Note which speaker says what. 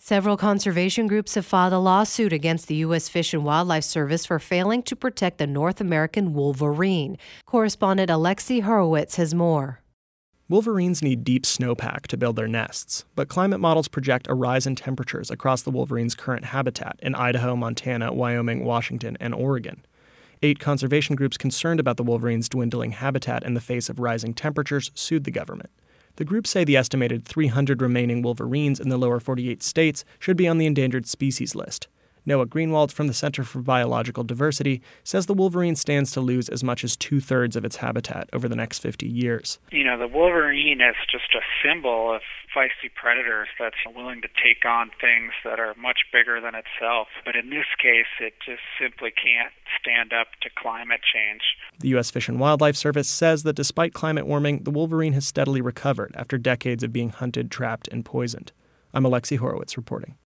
Speaker 1: Several conservation groups have filed a lawsuit against the U.S. Fish and Wildlife Service for failing to protect the North American wolverine. Correspondent Alexi Horowitz has more.
Speaker 2: Wolverines need deep snowpack to build their nests, but climate models project a rise in temperatures across the wolverine's current habitat in Idaho, Montana, Wyoming, Washington, and Oregon. 8 conservation groups concerned about the wolverine's dwindling habitat in the face of rising temperatures sued the government. The groups say the estimated 300 remaining wolverines in the lower 48 states should be on the endangered species list. Noah Greenwald from the Center for Biological Diversity says the wolverine stands to lose as much as 2/3 of its habitat over the next 50 years.
Speaker 3: The wolverine is just a symbol of feisty predators that's willing to take on things that are much bigger than itself. But in this case, it just simply can't stand up to climate change.
Speaker 2: The U.S. Fish and Wildlife Service says that despite climate warming, the wolverine has steadily recovered after decades of being hunted, trapped, and poisoned. I'm Alexi Horowitz reporting.